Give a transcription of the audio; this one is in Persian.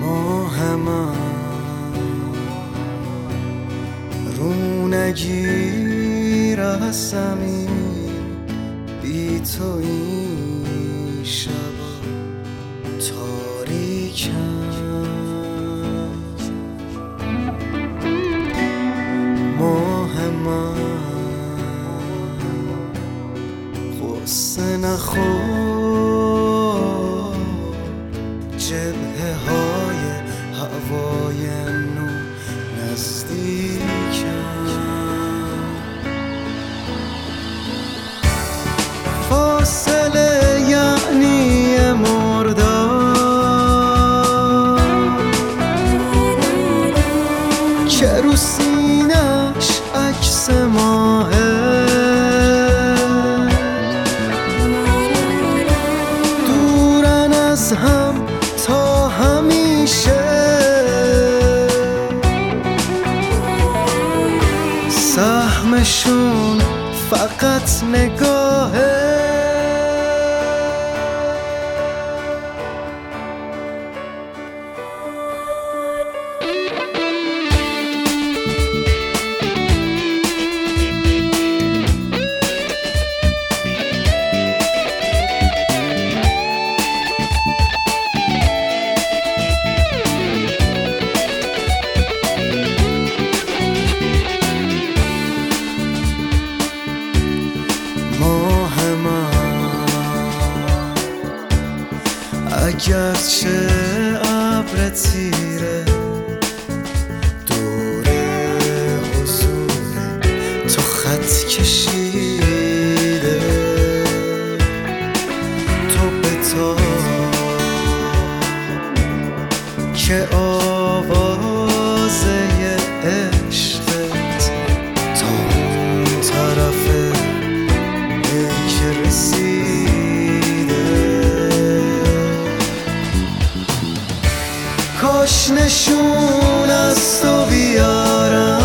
ماه من رو نگیر از زمین، بی تو این شبا تاریکم. ماه من غصه نخور، جبهه های هوای نو نزدیکم. فاصله یعنی مردار که رو سینش عکس ماهه، دورن از هم تا همیشه. سهمشون فقط نگاهه. ماه من اگرچه ابر تیره، دور حضور تو خط کشیده. تو به تا که آوازه عشقت تا اون طرفه که رسیده. کاش نشون از تو بیارم